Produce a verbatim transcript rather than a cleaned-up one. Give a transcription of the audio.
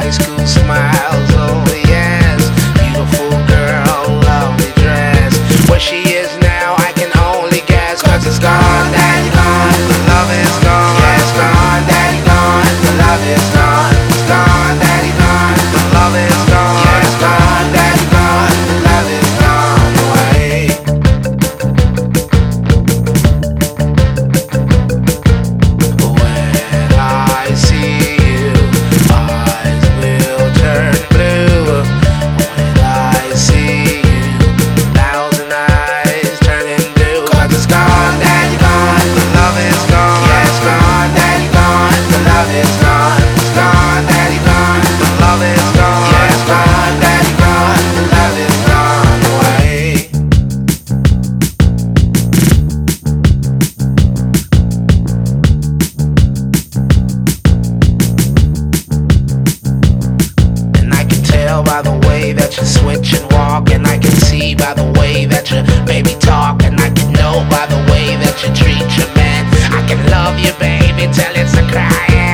high school smiles, oh yes. Beautiful girl, lovely dress. Where she is now, I can only guess. Cause it's gone, daddy gone. The love is gone. Yeah, it's gone, daddy gone. The love is gone. It's gone, daddy gone. The love is gone. Yeah, it's gone, daddy gone. The love is gone away. When I see you, eyes will turn blue. When I see you, thousand eyes turning blue. Cause it's gone, daddy gone. The love is gone. Yeah, it's gone, daddy gone. The love is gone. It's gone, daddy gone. The love is gone. Yeah, it's gone, daddy gone. The love is gone away. And I can tell by the way that you switch and walk, and I can see by the way that you baby talk, and I can know by the way that you treat your man. I can love you, baby, till it's a crying.